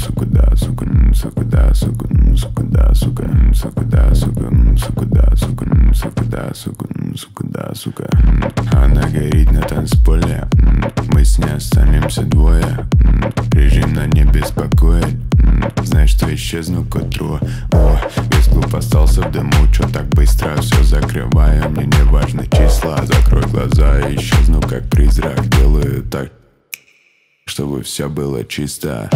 сука, да, сука, сука, да, сука, сука, да, сука, сука, да, сука, сука, да, сука, сука, да, сука, сука, да, сука. Она горит на танцполе, мы с ней останемся двое. Режим на не беспокоит, знаешь, что исчезну к утру. О, весь клуб остался в дыму, чё так быстро все закрываю. Мне не важны числа, закрой глаза и исчезну как призрак. Делаю так, чтобы все было чисто.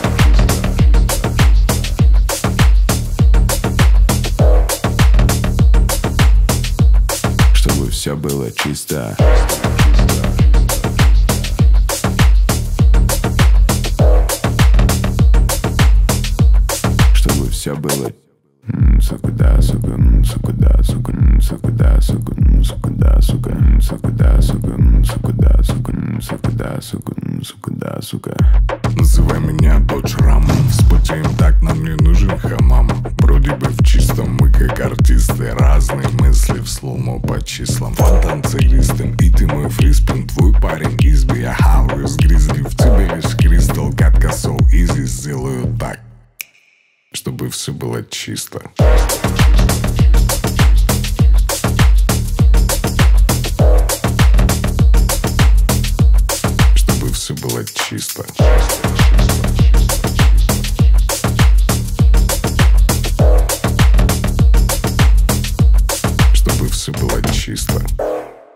Чтобы все было чисто. Чтобы все было. Сука, да, сука, сука, да, сука, сука, да, сука, сука, да, сука, сука, да, сука, сука, да, сука, сука, да, сука, сука, да, сука. Называй меня доджрамом. Вспотеем так, нам не нужен хамам. Вроде бы в чистом мы как артисты. Разные мысли в слоумо по числам. Фонтан целистым, и ты мой фриспин. Твой парень изби, я хаваю с гризли. В тебе лишь кристалл, катка соу изи. Сделаю так, чтобы все было чисто. Чтобы все было чисто.